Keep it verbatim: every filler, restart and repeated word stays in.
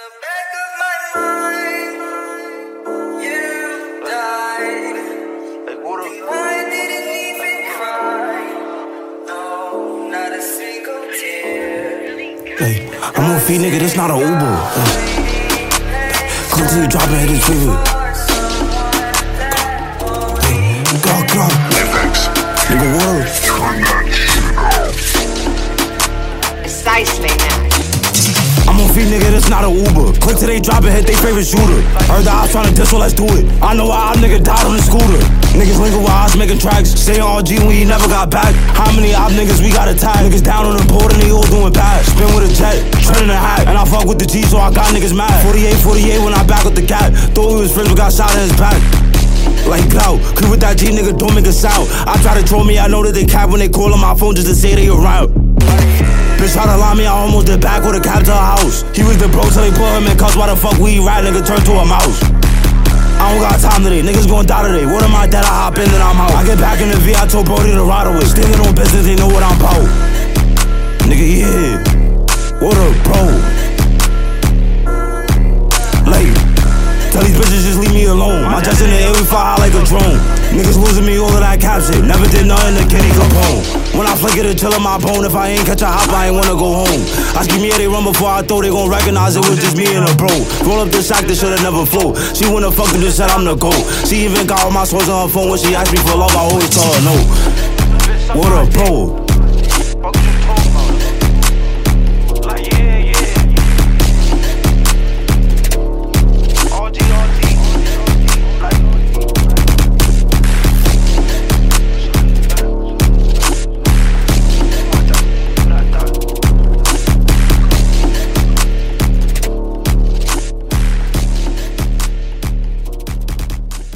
the back of my mind, you died. Like, what And I didn't even cry. No, not a single tear. Hey, I'm on feet, nigga, this not a Uber. Hey. Come till you drop it, hit his favorite. Hey, go, go. Nigga, word. Precisely, man. I'm on feet, nigga, this not a Uber. Click till they drop it, hit they favorite shooter. Heard the ops tryna diss, so let's do it. I know why nigga died on the scooter. Niggas linking with ops making tracks. Stay on G when you never got back. How many op niggas we got attacked? Niggas down on the board and they all doing bad. Spin with a jet, trending a hat. And I fuck with the G, so I got niggas mad. forty-eight, forty-eight when I back with the cat. Thought we was friends, but got shot in his back. Like clout, cause with that G nigga don't make a sound. I try to troll me, I know that they cap when they call on my phone just to say they around. Bitch try to lie me, I almost did back with a cab to her house. He was the bro till they put him in cuffs. Why the fuck we ride, nigga turn to a mouse? I don't got time today, niggas gon' die today. What am I dead, I hop in then I'm out. I get back in the V, I told Brody to ride away. Standing on business, they know what I'm about. Nigga, yeah, what up, bro? Like, tell these bitches just leave me alone. My chest in the air, we fly high like a drone. Niggas losing me all of that cap shit. Never did nothing to Kenny Capone. When I flick it, it chill in my bone. If I ain't catch a hop, I ain't wanna go home. I give me a they run before I throw. They gon' recognize it was just me and a bro. Roll up the sack, this shit'll never flow. She wanna fuck and just said I'm the GOAT. She even got all my sources on her phone. When she asked me for love, I always tell her no. What up, bro?